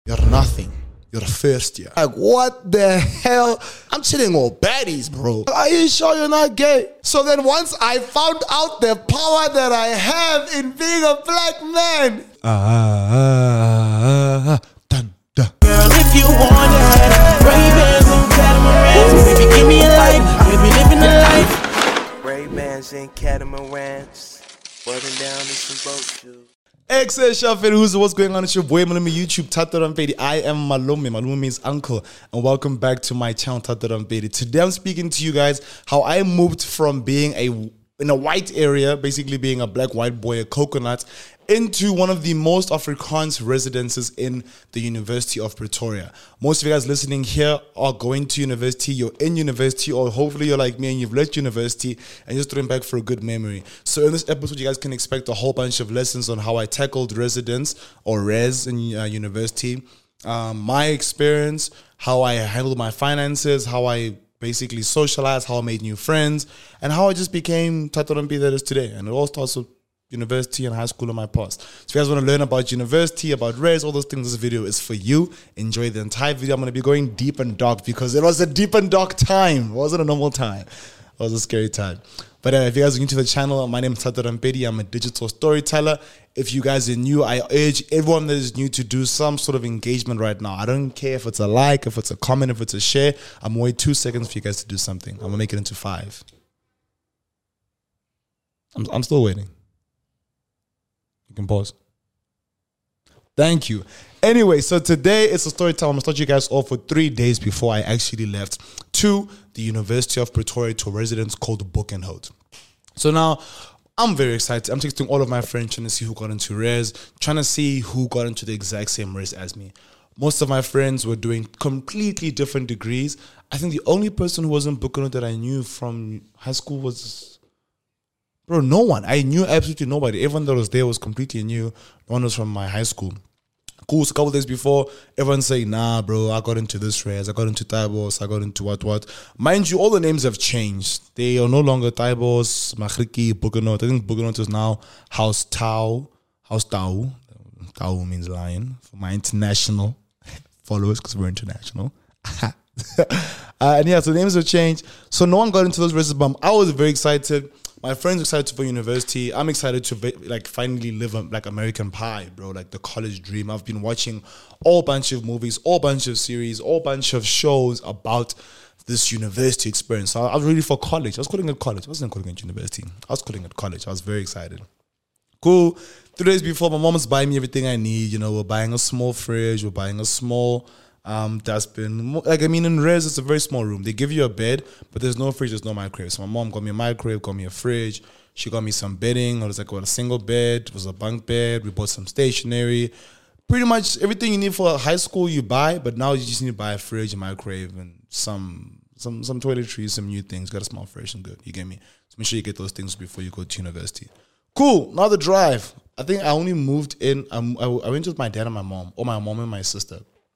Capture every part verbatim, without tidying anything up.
You're nothing. You're first year. Like, what the hell? I'm chilling all baddies, bro. Are you sure you're not gay? So then once I found out the power that I have in being a black man. Ah, ah, ah, dun, dun. Girl, if you want it, Ray-Bans and catamarans. Baby, give me a light. Baby, living a life. Ray-Bans and catamarans. Button down in some boat shoes. Excellent, Shafir. Who's what's going on? It's your boy Malumi YouTube, Tato Rampedi. I am Malumi. Malumi means uncle. And welcome back to my channel, Tato Rampedi. Today I'm speaking to you guys how I moved from being a in a white area, basically being a black white boy, a coconut, into one of the most Afrikaans residences in the University of Pretoria. Most of you guys listening here are going to university, you're in university, or hopefully you're like me and you've left university and you're just throwing back for a good memory. So in this episode, you guys can expect a whole bunch of lessons on how I tackled residence or res in uh, university, um, my experience, how I handled my finances, how I basically socialized, how I made new friends, and how I just became Tato Rampi that is today. And it all starts with university and high school in my past. So if you guys want to learn about university, about res, all those things, this video is for you. Enjoy the entire video. I'm going to be going deep and dark because it was a deep and dark time. It wasn't a normal time. It was a scary time. But uh, if you guys are new to the channel, my name is Tato Rampedi. I'm a digital storyteller. If you guys are new, I urge everyone that is new to do some sort of engagement right now. I don't care if it's a like, if it's a comment, if it's a share. I'm waiting two seconds for you guys to do something. I'm going to make it into five. I'm, I'm still waiting. You can pause. Thank you. Anyway, so today it's a story time. I'm going to start you guys off for three days before I actually left to the University of Pretoria to a residence called Boekenhout. So now I'm very excited. I'm texting all of my friends trying to see who got into res, trying to see who got into the exact same res as me. Most of my friends were doing completely different degrees. I think the only person who was in Boekenhout that I knew from high school was... Bro, no one. I knew absolutely nobody. Everyone that was there was completely new. No one was from my high school. Cool. So a couple days before, everyone's saying, nah, bro, I got into this res. I got into Taibos. I got into what, what. Mind you, all the names have changed. They are no longer Taibos, Magriki, Boekenhout. I think Boekenhout is now House Tau. House Tau. Tau means lion. For my international followers, because we're international. uh, and yeah, so the names have changed. So no one got into those reses, but I was very excited. My friends are excited for university. I'm excited to be, like finally live a, like American Pie, bro. Like the college dream. I've been watching all bunch of movies, all bunch of series, all bunch of shows about this university experience. So I was ready for college. I was calling it college. I wasn't calling it university. I was calling it college. I was very excited. Cool. Three days before, my mom was buying me everything I need. You know, we're buying a small fridge. We're buying a small um dustbin. Like, I mean, in res, it's a very small room. They give you a bed, but there's no fridge, there's no microwave. So my mom got me a microwave, got me a fridge. She got me some bedding. It was like what, a single bed. It was a bunk bed. We bought some stationery. Pretty much everything you need for high school you buy, but now you just need to buy a fridge, a microwave, and some some some toiletries, some new things. Got a small fresh and good. You get me? So make sure you get those things before you go to university. Cool. Now the drive. I think I only moved in. Um, I, I went with my dad and my mom, or my mom and my sister.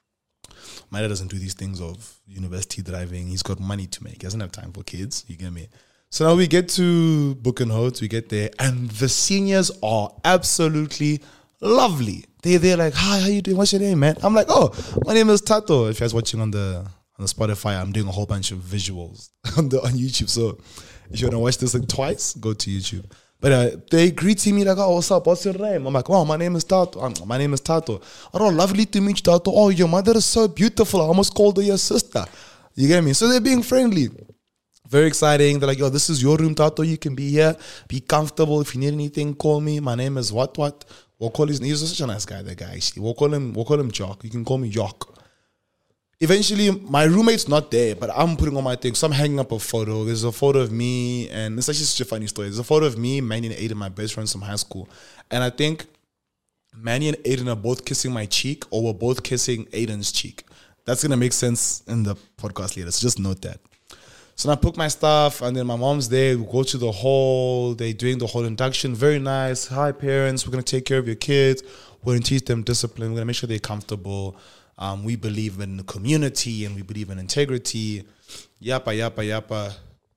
My dad doesn't do these things of university driving. He's got money to make. He doesn't have time for kids. You get me? So now we get to Boekenhout. We get there. And the seniors are absolutely lovely. They're there like, hi, how you doing? What's your name, man? I'm like, oh, my name is Tato. If you guys watching on the on the Spotify, I'm doing a whole bunch of visuals on, the, on YouTube. So if you want to watch this like twice, go to YouTube. But uh, they greeting me like, oh, what's up? What's your name? I'm like, oh, my name is Tato. Um, my name is Tato. Oh, lovely to meet you, Tato. Oh, your mother is so beautiful. I almost called her your sister. You get me? So they're being friendly. Very exciting. They're like, yo, this is your room, Tato. You can be here. Be comfortable. If you need anything, call me. My name is what, what. We'll call his, he's such a nice guy, that guy, actually. We'll call him, we'll call him Jock. You can call me Jock. Eventually, my roommate's not there, but I'm putting on my things. So I'm hanging up a photo. There's a photo of me, and it's actually such a funny story. There's a photo of me, Manny, and Aiden, my best friends from high school. And I think Manny and Aiden are both kissing my cheek, or we're both kissing Aiden's cheek. That's going to make sense in the podcast later, so just note that. So I put my stuff, and then my mom's there. We go to the hall. They're doing the whole induction. Very nice. Hi, parents. We're going to take care of your kids. We're going to teach them discipline. We're going to make sure they're comfortable. Um, we believe in the community and we believe in integrity. Yappa, yappa, yappa.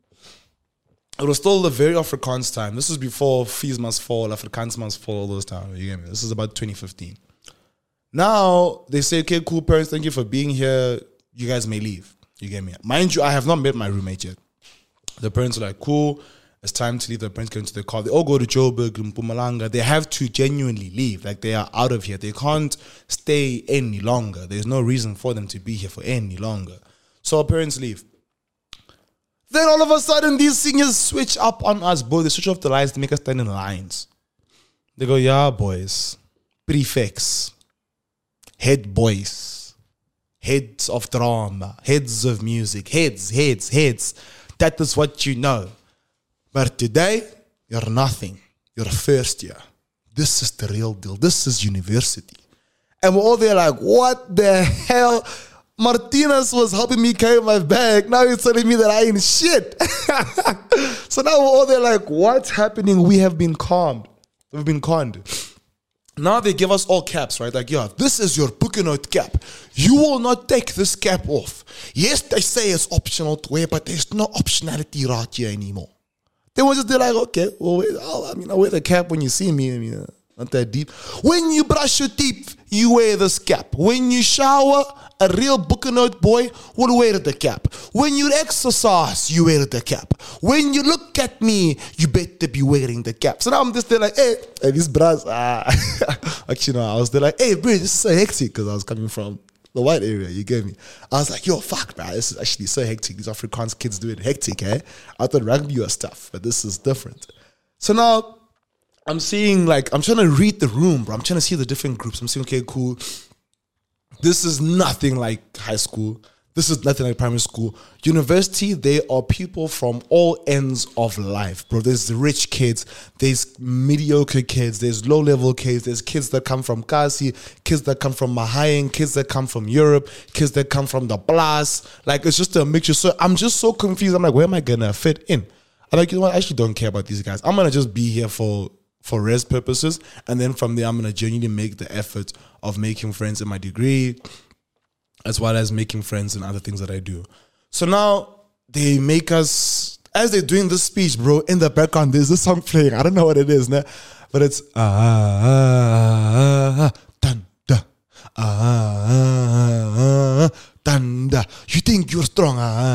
It was still the very Afrikaans time. This was before Fees Must Fall, Afrikaans Must Fall, all those times. You get me? This is about twenty fifteen. Now they say, okay, cool, parents, thank you for being here. You guys may leave. You get me? Mind you, I have not met my roommate yet. The parents are like, cool, it's time to leave. The parents get into the car. They all go to Joburg, Mpumalanga. They have to genuinely leave. Like, they are out of here. They can't stay any longer. There's no reason for them to be here for any longer. So our parents leave. Then all of a sudden, these seniors switch up on us, bro. They switch off the lights to make us stand in lines. They go, yeah, boys, prefects, head boys, heads of drama, heads of music, heads, heads, heads. That is what you know. But today, you're nothing. You're first year. This is the real deal. This is university. And we're all there like, what the hell? Martinez was helping me carry my bag. Now he's telling me that I ain't shit. So now we're all there like, what's happening? We have been calmed. We've been conned. Now they give us all caps, right? Like, yeah, this is your Boekenoot cap. You will not take this cap off. Yes, they say it's optional to wear, but there's no optionality right here anymore. They were just like, okay, well, I mean, I wear the cap when you see me. I mean, not that deep. When you brush your teeth, you wear this cap. When you shower, a real Boekenoot boy will wear the cap. When you exercise, you wear the cap. When you look at me, you better be wearing the cap. So now I'm just there like, hey, hey these bras, ah. Actually, no, I was there like, hey, bro, this is so hectic because I was coming from the white area, you get me? I was like, yo, fuck, man, this is actually so hectic. These Afrikaans kids do it hectic, eh? I thought rugby was stuff, but this is different. So now I'm seeing, like, I'm trying to read the room, bro. I'm trying to see the different groups. I'm saying, okay, cool. This is nothing like high school. This is nothing like primary school. University, they are people from all ends of life, bro. There's rich kids, there's mediocre kids, there's low-level kids, there's kids that come from Kasi, kids that come from Mahayeng, kids that come from Europe, kids that come from the Blas. Like, it's just a mixture. So I'm just so confused. I'm like, where am I going to fit in? I'm like, you know what? I actually don't care about these guys. I'm going to just be here for... for res purposes, and then from there I'm gonna genuinely make the effort of making friends in my degree, as well as making friends in other things that I do. So now they make us, as they're doing this speech, bro, in the background there's this song playing. I don't know what it is, nah? But it's ah ah ah dun da ah danda. You think you're strong,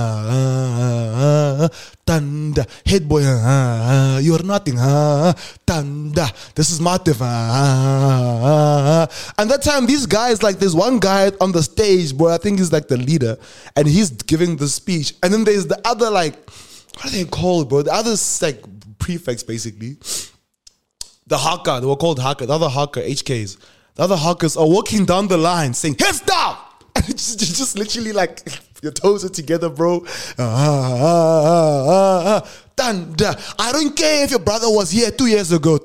ah danda. Head boy, ah you're nothing, ah danda. This is Matif, ah. And that time, these guys, like, there's one guy on the stage, boy. I think he's like the leader, and he's giving the speech. And then there's the other, like, what are they called, bro? The other like prefects, basically. The haka, they were called haka. The other haka, H Ks. The other hakas are walking down the line saying, heads down! And it's just, just literally like, your toes are together, bro. Ah, ah, ah, ah. Danda. I don't care if your brother was here two years ago.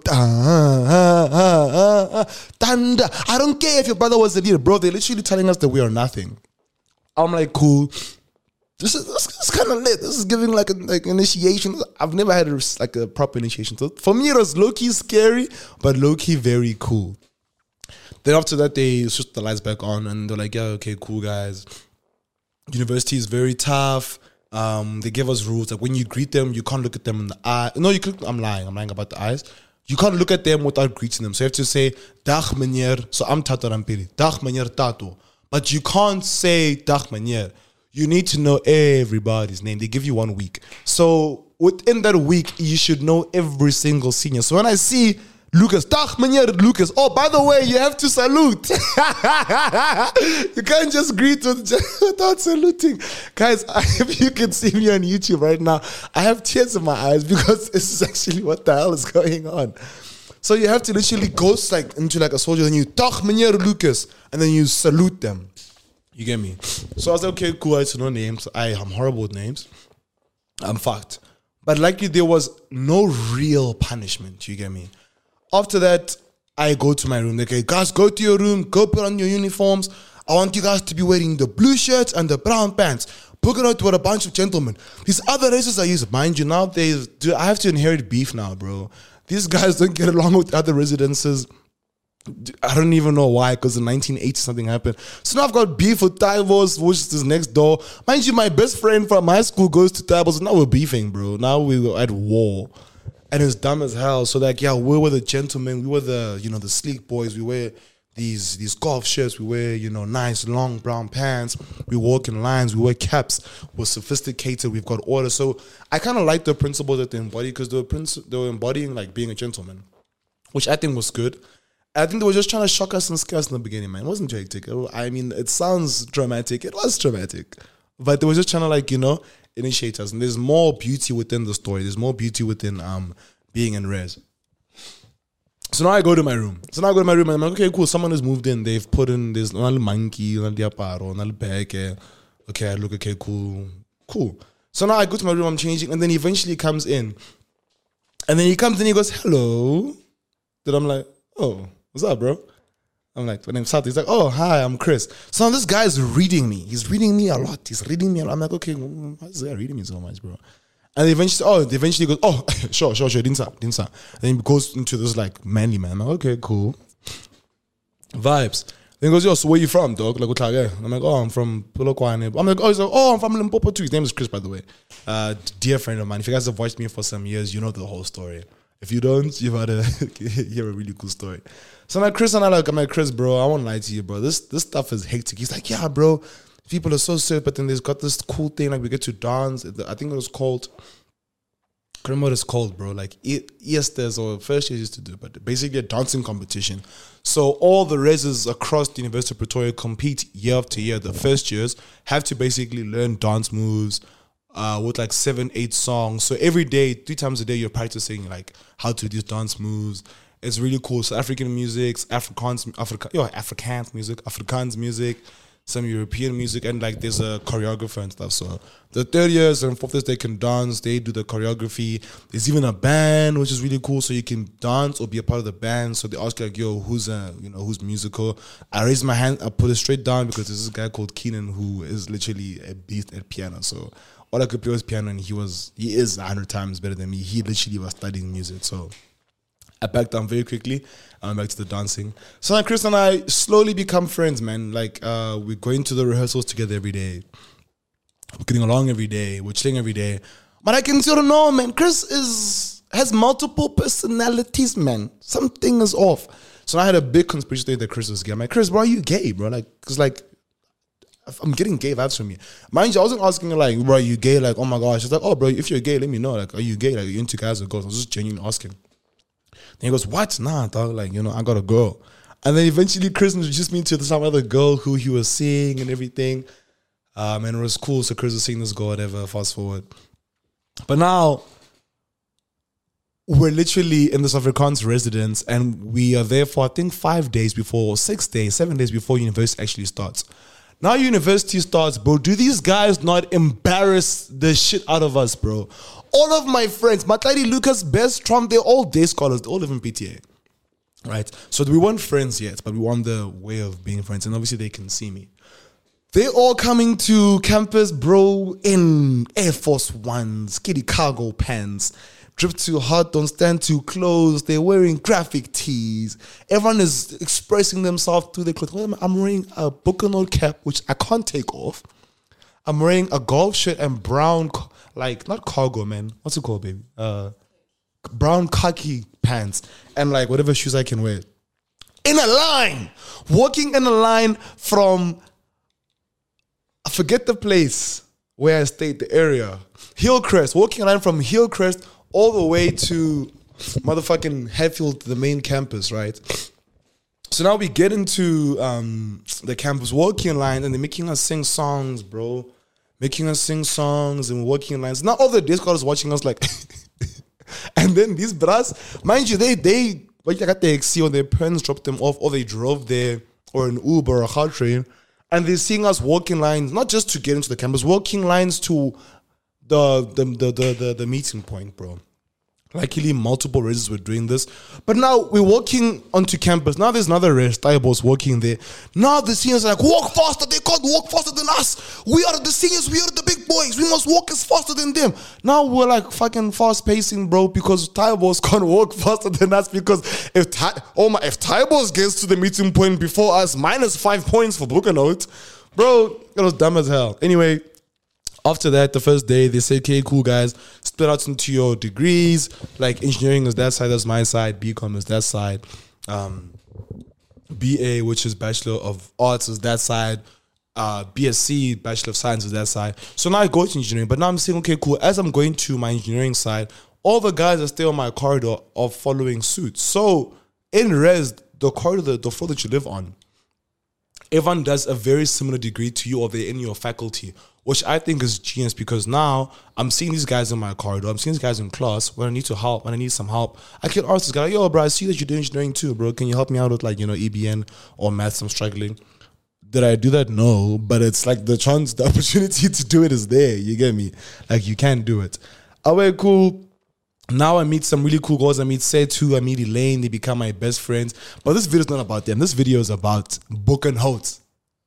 Danda. I don't care if your brother was the leader, bro. They're literally telling us that we are nothing. I'm like, cool. This is, this is kind of lit. This is giving like an like initiation. I've never had a, like a proper initiation. So for me, it was low-key scary, but low-key very cool. Then after that, they switched the lights back on, and they're like, yeah, okay, cool, guys. University is very tough. Um, they give us rules. Like, when you greet them, you can't look at them in the eye. No, you could. I'm lying. I'm lying about the eyes. You can't look at them without greeting them. So you have to say, Dag meneer. So I'm Tato Rampili. Dag meneer Tato. But you can't say Dag meneer. You need to know everybody's name. They give you one week. So within that week, you should know every single senior. So when I see Lucas, Dag meneer Lucas. Oh, by the way, you have to salute. You can't just greet without saluting. Guys, if you can see me on YouTube right now, I have tears in my eyes because this is actually what the hell is going on. So you have to literally go like into like a soldier and you Dag meneer Lucas, and then you salute them. You get me? So I was like, okay, cool, I know names. I am horrible with names. I'm fucked. But likely there was no real punishment. You get me? After that, I go to my room. They say, guys, go to your room. Go put on your uniforms. I want you guys to be wearing the blue shirts and the brown pants. Boekenoot were a bunch of gentlemen. These other races I use, mind you, now they do. I have to inherit beef now, bro. These guys don't get along with other residences. I don't even know why, because in nineteen eighty something happened. So now I've got beef with Taibos, which is next door. Mind you, my best friend from high school goes to Taibos. Now we're beefing, bro. Now we're at war. And it's dumb as hell. So like, yeah, we were the gentlemen. We were the, you know, the sleek boys. We were these these golf shirts. We wear, you know, nice long brown pants. We walk in lines. We wear caps. We're sophisticated. We've got order. So I kind of like the principle that they embody because they were princi- they were embodying like being a gentleman, which I think was good. I think they were just trying to shock us and scare us in the beginning, man. It wasn't hectic. I mean, it sounds dramatic. It was dramatic. But they were just trying to, like, you know, initiate us. And there's more beauty within the story. There's more beauty within um being in res. So now I go to my room. So now I go to my room and I'm like, okay, cool. Someone has moved in. They've put in, there's another monkey, another diaparo, another bag. Okay, I look, okay, cool. Cool. So now I go to my room, I'm changing. And then he eventually comes in. And then he comes and he goes, hello. Then I'm like, oh, what's up, bro? I'm like, my name's Sati. He's like, oh, hi, I'm Chris. So now this guy is reading me. He's reading me a lot. He's reading me a lot. I'm like, okay, why is this guy reading me so much, bro? And eventually, oh, eventually he goes, oh, sure, sure, sure, Dinsa, Dinsa. And then he goes into this like manly man. I'm like, okay, cool. Vibes. Then he goes, yo, so where you from, dog? Like, I'm like, oh, I'm from Polokwane. I'm like, oh, he's like, oh, I'm from Limpopo too. His name is Chris, by the way. Uh, dear friend of mine. If you guys have watched me for some years, you know the whole story. If you don't, you've had to hear a really cool story. So I'm like, Chris and I like, I'm like, Chris, bro, I won't lie to you, bro. This this stuff is hectic. He's like, yeah, bro. People are so sick, but then there's got this cool thing, like we get to dance. I think it was called, I can't remember what it's called, bro. Like E S T S or first years used to do, but basically a dancing competition. So all the reses across the University of Pretoria compete year after year. The first years have to basically learn dance moves uh, with like seven, eight songs. So every day, three times a day, you're practicing like how to do these dance moves. It's really cool. So African music, Afrikaans, Africa, yo, Afrikaans music, Afrikaans music, some European music, and like there's a choreographer and stuff. So the third years and fourth years they can dance, they do the choreography. There's even a band, which is really cool. So you can dance or be a part of the band. So they ask you like, yo, who's a, you know, who's musical? I raise my hand, I put it straight down because there's this guy called Keenan who is literally a beast at piano. So all I could play was piano, and he was, he is a hundred times better than me. He literally was studying music. So I backed down very quickly. I'm back to the dancing. So now Chris and I slowly become friends, man. Like uh, we're going to the rehearsals together every day. We're getting along every day. We're chilling every day. But I can sort of know, man, Chris is has multiple personalities, man. Something is off. So I had a big conspiracy theory that Chris was gay. I'm like, Chris, bro, are you gay, bro? Like, because like, I'm getting gay vibes from you. Mind you, I wasn't asking her like, bro, are you gay? Like, oh my gosh. She's like, oh, bro, if you're gay, let me know. Like, are you gay? Like, are you into guys or girls? I was just genuinely asking. Then he goes, what? Nah, dog. Like, you know, I got a girl. And then eventually Chris introduced me to some other girl who he was seeing and everything. Um, and it was cool. So Chris was seeing this girl, whatever, fast forward. But now, we're literally in this Afrikaans residence and we are there for, I think, five days before, six days, seven days before university actually starts. Now university starts, bro. Do these guys not embarrass the shit out of us, bro? All of my friends, Matladi, Lucas, Best, Trump, they're all day scholars. They all live in P T A. Right? So we weren't friends yet, but we want the way of being friends. And obviously they can see me. They're all coming to campus, bro, in Air Force Ones, kitty cargo pants, drip too hot, don't stand too close. They're wearing graphic tees. Everyone is expressing themselves through their clothes. I'm wearing a Buchanol cap, which I can't take off. I'm wearing a golf shirt and brown, like, not cargo, man. What's it called, baby? Uh, brown khaki pants and, like, whatever shoes I can wear. In a line. Walking in a line from, I forget the place where I stayed, the area. Hillcrest. Walking in a line from Hillcrest all the way to motherfucking Hatfield, the main campus, right? So now we get into um, the campus, walking in line, and they're making us sing songs, bro. Making us sing songs, and we're walking in lines. Now all the day scholars watching us like, and then these bras, mind you, they they like got the X C or their parents dropped them off, or they drove there, or an Uber or a car train, and they're seeing us walking lines, not just to get into the campus, walking lines to the the the the, the, the meeting point, bro. Luckily, multiple races were doing this. But now we're walking onto campus. Now there's another race, Tybo's walking there. Now the seniors are like, walk faster. They can't walk faster than us. We are the seniors. We are the big boys. We must walk as faster than them. Now we're like fucking fast pacing, bro, because Tybo's can't walk faster than us. Because if Ty- oh my, if Tybo's gets to the meeting point before us, minus five points for Buchanol, bro, it was dumb as hell. Anyway, after that, the first day, they say, okay, cool, guys, split out into your degrees. Like, engineering is that side, that's my side. B Com is that side. Um, B A, which is Bachelor of Arts, is that side. Uh, B S c, Bachelor of Science, is that side. So now I go to engineering, but now I'm saying, okay, cool. As I'm going to my engineering side, all the guys that stay on my corridor are following suit. So in res, the corridor, the floor that you live on, everyone does a very similar degree to you, or they're in your faculty, which I think is genius, because now I'm seeing these guys in my corridor. I'm seeing these guys in class when I need to help, when I need some help. I can ask this guy, yo, bro, I see that you're doing engineering too, bro. Can you help me out with, like, you know, E B N or maths? I'm struggling. Did I do that? No, but it's like the chance, the opportunity to do it is there. You get me? Like, you can do it. Okay, cool. Now I meet some really cool girls. I meet Setu, I meet Elaine. They become my best friends. But this video is not about them. This video is about Book and Hout.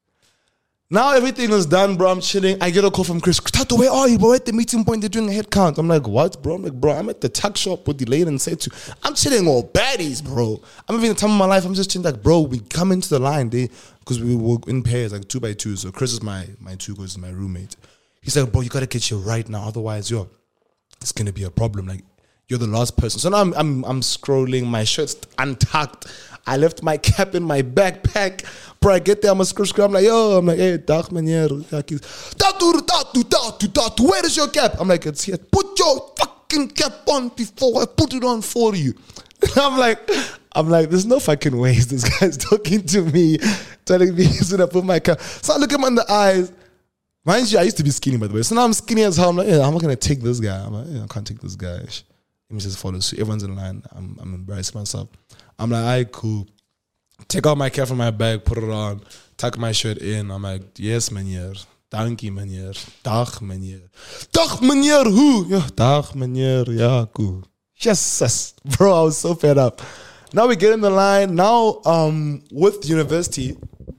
Now everything is done, bro. I'm chilling. I get a call from Chris. Tato, where are you, bro? At the meeting point, they're doing a head count. I'm like, what, bro? I'm like, bro, I'm at the tuck shop with Elaine and Setu. I'm chilling all baddies, bro. I'm having the time of my life. I'm just chilling like, bro, we come into the line. They, because we were in pairs, like two by two. So Chris is my, my two goes, my roommate. He's like, bro, you got to get here right now. Otherwise, yo, it's going to be a problem. Like, you're the last person. So now I'm, I'm I'm scrolling. My shirt's untucked. I left my cap in my backpack. Bro, I get there. I'm a scroll, scroll. I'm like, yo, I'm like, hey, dag meneer. Tatu, tatu, tatu, tatu. Where is your cap? I'm like, it's here. Put your fucking cap on before I put it on for you. I'm like, I'm like, there's no fucking ways this guy's talking to me, telling me he's gonna put my cap. So I look him in the eyes. Mind you, I used to be skinny, by the way. So now I'm skinny as hell. I'm like, yeah, I'm not gonna take this guy. I'm like, yeah, I can't take this guy. Let me just follow suit. Everyone's in line. I'm, I'm embarrassing myself. I'm like, all right, cool. Take out my cap from my bag, put it on, tuck my shirt in. I'm like, yes, meneer. Dankie, meneer. Dag, meneer. Dag, meneer, who? Yeah, dag, meneer. Yeah, cool. Yes, bro, I was so fed up. Now we get in the line. Now, um, with university,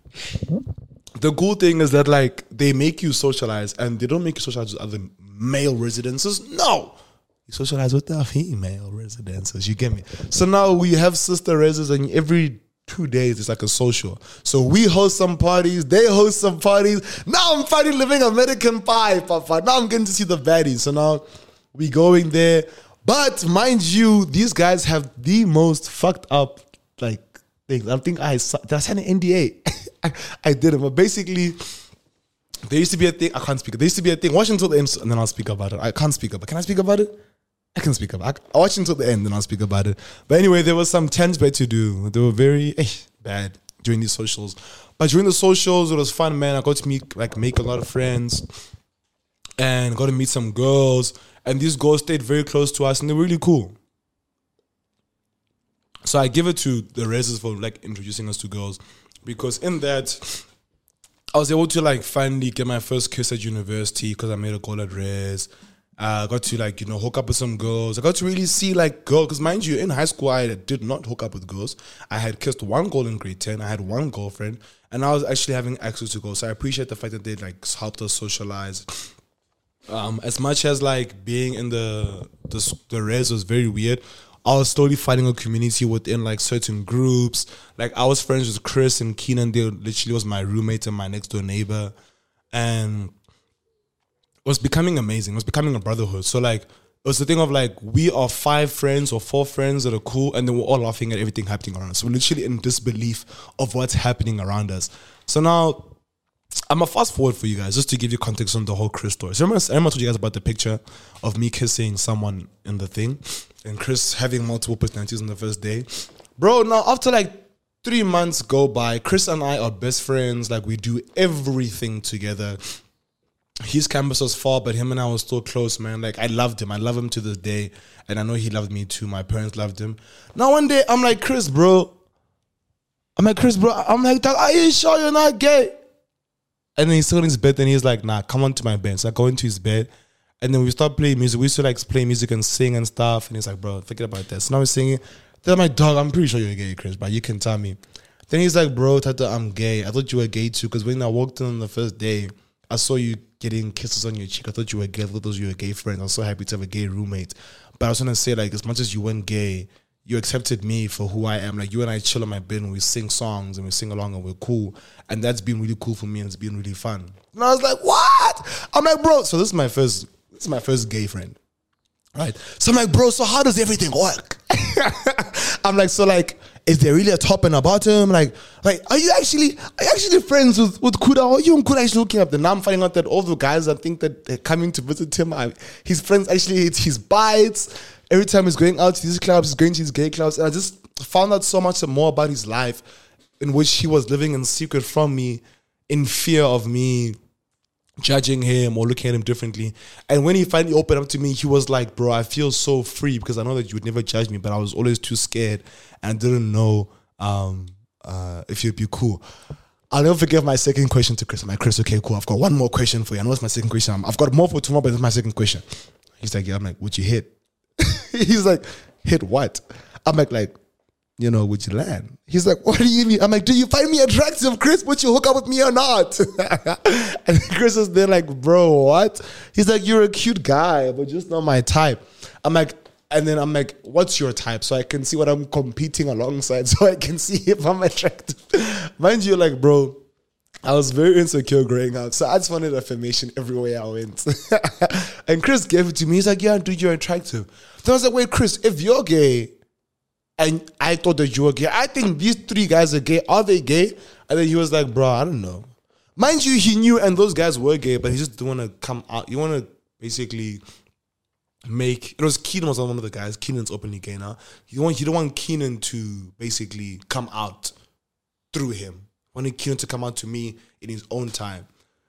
the cool thing is that, like, they make you socialize, and they don't make you socialize with other male residences. No. You socialize with the female residences. You get me? So now we have sister residents, and every two days it's like a social. So we host some parties, they host some parties. Now I'm finally living American Pie, papa. Now I'm getting to see the baddies. So now we going there. But mind you, these guys have the most fucked up, like, things. I think I did I sign an N D A? I, I didn't, but basically, there used to be a thing. I can't speak. There used to be a thing. Watch until the end, and then I'll speak about it. I can't speak about it. Can I speak about it? I can speak about it. I'll watch until the end, then I'll speak about it. But anyway, there was some tens bad to do. They were very eh, bad during these socials. But during the socials, it was fun, man. I got to meet, like, make a lot of friends, and got to meet some girls. And these girls stayed very close to us, and they were really cool. So I give it to the reses for, like, introducing us to girls, because in that, I was able to, like, finally get my first kiss at university because I made a goal at res. I uh, got to, like, you know, hook up with some girls. I got to really see, like, girls. Because mind you, in high school, I did not hook up with girls. I had kissed one girl in grade ten. I had one girlfriend. And I was actually having access to girls. So I appreciate the fact that they, like, helped us socialize. Um, as much as, like, being in the, the, the res was very weird, I was slowly finding a community within, like, certain groups. Like, I was friends with Chris and Keenan. They literally was my roommate and my next door neighbor. And it was becoming amazing. It was becoming a brotherhood. So, like, it was the thing of, like, we are five friends or four friends that are cool, and then we're all laughing at everything happening around us. So we're literally in disbelief of what's happening around us. So now, I'm going to fast forward for you guys, just to give you context on the whole Chris story. So remember, I remember I told you guys about the picture of me kissing someone in the thing, and Chris having multiple personalities on the first day. Bro, now, after, like, three months go by, Chris and I are best friends. Like, we do everything together. His campus was far, but him and I was still close, man. Like, I loved him. I love him to this day. And I know he loved me too. My parents loved him. Now, one day, I'm like, Chris, bro. I'm like, Chris, bro. I'm like, are you sure you're not gay? And then he's still in his bed, and he's like, nah, come on to my bed. So I go into his bed, and then we start playing music. We used to, like, play music and sing and stuff. And he's like, bro, forget about that. So now we're singing. Then I'm like, dog, I'm pretty sure you're gay, Chris, but you can tell me. Then he's like, bro, Tata, I'm gay. I thought you were gay too, because when I walked in on the first day, I saw you getting kisses on your cheek. I thought you were gay. I thought those you were a gay friend. I was so happy to have a gay roommate. But I was trying to say, like, as much as you weren't gay, you accepted me for who I am. Like, you and I chill on my bed and we sing songs and we sing along and we're cool. And that's been really cool for me, and it's been really fun. And I was like, what? I'm like, bro, so this is my first, this is my first gay friend. Right? So I'm like, bro, so how does everything work? I'm like, so, like, is there really a top and a bottom? Like, like are you actually are you actually friends with, with Kuda? Or are you and Kuda actually hooking up? Then now I'm finding out that all the guys I think that they're coming to visit him, I, his friends actually hate his bites. Every time he's going out to these clubs, he's going to these gay clubs. And I just found out so much more about his life in which he was living in secret from me in fear of me judging him or looking at him differently. And when he finally opened up to me, he was like, bro, I feel so free because I know that you would never judge me, but I was always too scared and didn't know um, uh, if you'd be cool. I'll never forget my second question to Chris. I'm like, Chris, okay, cool. I've got one more question for you. I know it's my second question. I've got more for tomorrow, but this is my second question. He's like, yeah. I'm like, would you hit? He's like, hit what? I'm like, like, you know, would you land? He's like, what do you mean? I'm like, do you find me attractive, Chris? Would you hook up with me or not? And Chris is there like, bro, what? He's like, you're a cute guy, but just not my type. I'm like, and then I'm like, what's your type? So I can see what I'm competing alongside, so I can see if I'm attractive. Mind you, like, bro, I was very insecure growing up, so I just wanted affirmation everywhere I went. And Chris gave it to me. He's like, yeah, dude, you're attractive. Then I was like, wait, Chris, if you're gay, and I thought that you were gay, I think these three guys are gay. Are they gay? And then he was like, bro, I don't know. Mind you, he knew, and those guys were gay, but he just didn't want to come out. You want to basically make, it was Keenan was one of the guys. Keenan's openly gay now. You want, you don't want Keenan to basically come out through him. Wanted Keenan to come out to me in his own time.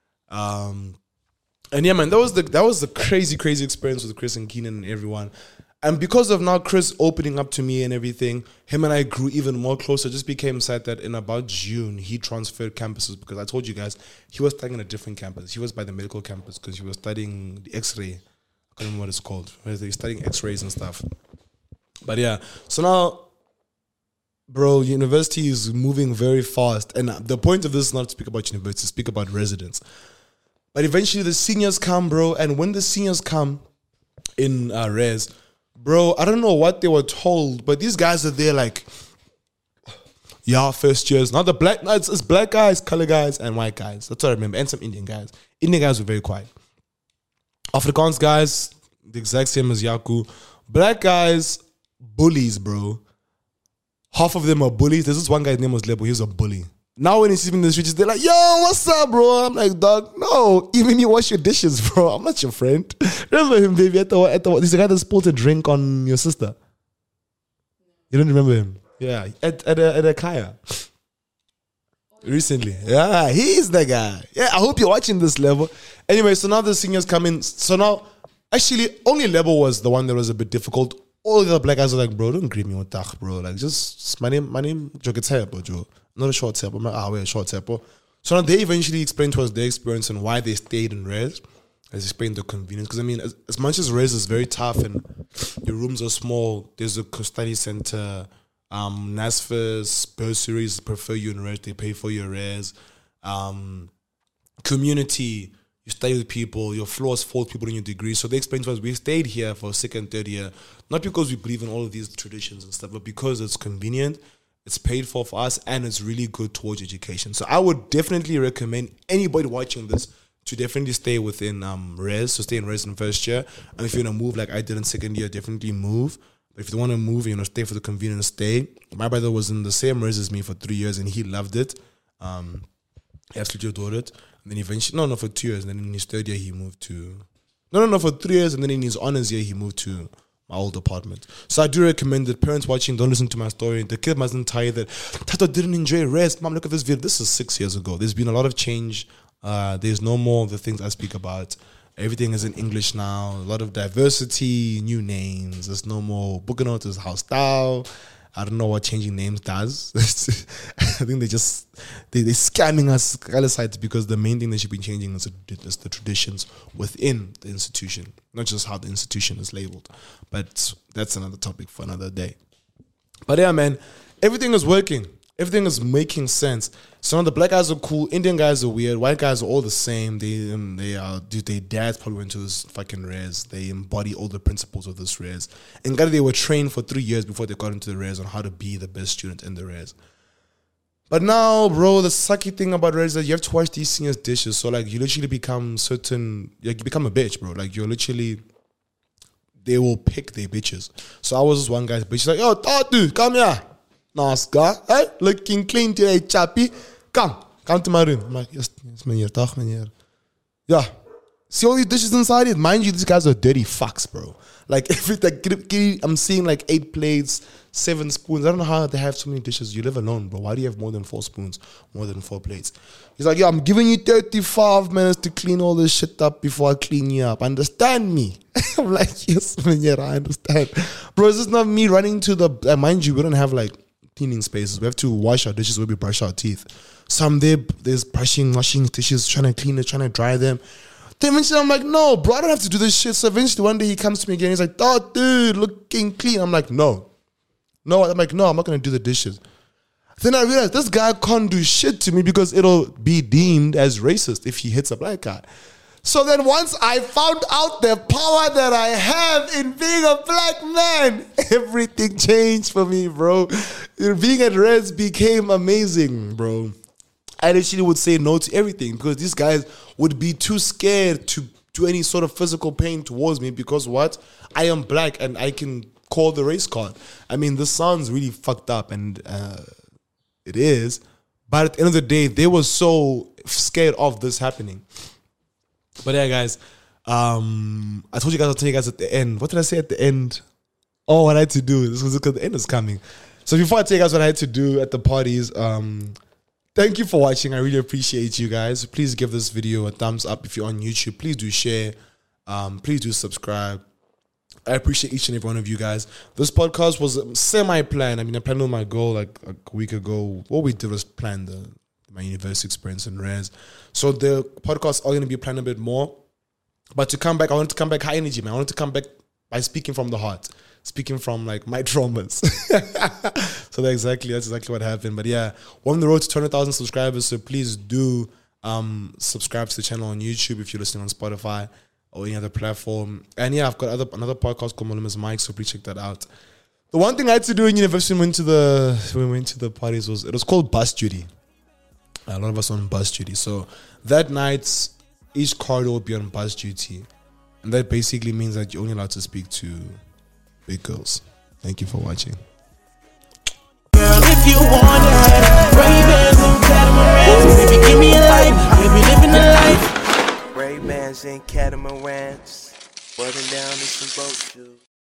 Um, and yeah, man, that was the that was the crazy, crazy experience with Chris and Keenan and everyone. And because of now Chris opening up to me and everything, him and I grew even more closer. It just became sad that in about June, he transferred campuses because I told you guys, he was studying on a different campus. He was by the medical campus because he was studying the X-ray. I can't remember what it's called. He's studying X-rays and stuff. But yeah, so now, bro, university is moving very fast. And the point of this is not to speak about university, to speak about residents. But eventually the seniors come, bro. And when the seniors come in uh, res, bro, I don't know what they were told, but these guys are there like, yeah, first years. Not the black, no, it's, it's black guys, color guys, and white guys. That's what I remember. And some Indian guys. Indian guys were very quiet. Afrikaans guys, the exact same as Yaku. Black guys, bullies, bro. Half of them are bullies. There's this one guy's name was Lebo. He was a bully. Now when he sees me in the streets, they're like, yo, what's up, bro? I'm like, dog, no. Even you wash your dishes, bro. I'm not your friend. Remember him, baby? At the, at the, he's the guy that spilled a drink on your sister. You don't remember him? Yeah, at, at, a, at a Kaya. Recently. Yeah, he's the guy. Yeah, I hope you're watching this level. Anyway, so now the seniors come in. So now, actually, only level was the one that was a bit difficult. All the other black guys are like, bro, don't greet me with that, bro. Like, just, just my name, my name, Joketaya, Joe. Not a short tap. I'm like, ah, we're a short tap. So now they eventually explained to us their experience and why they stayed in res. As explained the convenience. Because I mean, as, as much as res is very tough and your rooms are small, there's a study center, um, NASFA's bursaries prefer you in res, they pay for your res. Um, community, you stay with people, your floors fall with people in your degree. So they explained to us, we stayed here for second, third year, not because we believe in all of these traditions and stuff, but because it's convenient. It's paid for for us, and it's really good towards education. So I would definitely recommend anybody watching this to definitely stay within um, res, so stay in res in first year. And if you're going to move like I did in second year, definitely move. But if you want to move, you know, stay for the convenience, stay. My brother was in the same res as me for three years, and he loved it. Um, he absolutely adored it. And then eventually, no, no, for two years. And then in his third year, he moved to, no, no, no, for three years. And then in his honors year, he moved to my old apartment. So I do recommend that parents watching, don't listen to my story. The kid mustn't tell you that Tato didn't enjoy rest. Mom, look at this video. This is six years ago. There's been a lot of change. Uh, there's no more of the things I speak about. Everything is in English now. A lot of diversity, new names. There's no more Booking Out is house style. I don't know what changing names does. I think they just they they scamming us other sides because the main thing they should be changing is the, is the traditions within the institution, not just how the institution is labeled. But that's another topic for another day. But yeah, man, everything is working. Everything is making sense. So now the black guys are cool, Indian guys are weird, white guys are all the same. They um, they are dude, their dads probably went to this fucking res. They embody all the principles of this res. And God, they were trained for three years before they got into the res on how to be the best student in the res. But now, bro, the sucky thing about res is that you have to wash these seniors' dishes. So like you literally become certain, like you become a bitch, bro. Like you're literally, they will pick their bitches. So I was this one guy's bitch. He's like, yo, Tatu, come here. Nice guy. Hey, looking clean today, chappy. Come, come to my room. I'm like, yes, yes, meneer. Dag, meneer. Yeah. See all these dishes inside it? Mind you, these guys are dirty fucks, bro. Like, everything, I'm seeing like eight plates, seven spoons. I don't know how they have so many dishes. You live alone, bro. Why do you have more than four spoons, more than four plates? He's like, yeah, I'm giving you thirty-five minutes to clean all this shit up before I clean you up. Understand me? I'm like, yes, man, yeah, I understand. Bro, this is not me running to the, uh, mind you, we don't have like cleaning spaces. We have to wash our dishes where we brush our teeth. So I'm there, there's brushing, washing dishes, trying to clean it, trying to dry them. Then eventually I'm like, no, bro, I don't have to do this shit. So eventually one day he comes to me again. He's like, oh, dude, looking clean. I'm like, no. No, I'm like, no, I'm not going to do the dishes. Then I realized this guy can't do shit to me because it'll be deemed as racist if he hits a black guy. So then once I found out the power that I have in being a black man, everything changed for me, bro. Being at Reds became amazing, bro. I literally would say no to everything because these guys would be too scared to do any sort of physical pain towards me because what? I am black and I can call the race card. I mean, this sounds really fucked up and uh, it is. But at the end of the day, they were so scared of this happening. But yeah, guys, um, I told you guys I'll tell you guys at the end. What did I say at the end? Oh, what I had to do. This was because the end is coming. So before I tell you guys what I had to do at the parties, um, thank you for watching. I really appreciate you guys. Please give this video a thumbs up if you're on YouTube. Please do share. Um, please do subscribe. I appreciate each and every one of you guys. This podcast was semi-planned. I mean, I planned with my goal like a week ago. What we did was plan the my university experience in Res. So the podcasts are going to be planned a bit more. But to come back, I wanted to come back high energy, man. I wanted to come back by speaking from the heart. Speaking from like my traumas. So that's exactly, that's exactly what happened. But yeah, we're on the road to two hundred thousand subscribers. So please do um, subscribe to the channel on YouTube if you're listening on Spotify or any other platform. And yeah, I've got other another podcast called Moluma's Mike, so please check that out. The one thing I had to do in university when we went to the, when we went to the parties was, it was called bus duty. A lot of us on bus duty. So that night, each corridor will be on bus duty. And that basically means that you're only allowed to speak to big girls. Thank you for watching. Girl, if you want it, Ray-Bans and catamarans, baby, give me a light, we'll be living a life. Ray-Bans and catamarans, button down in some boat shoes.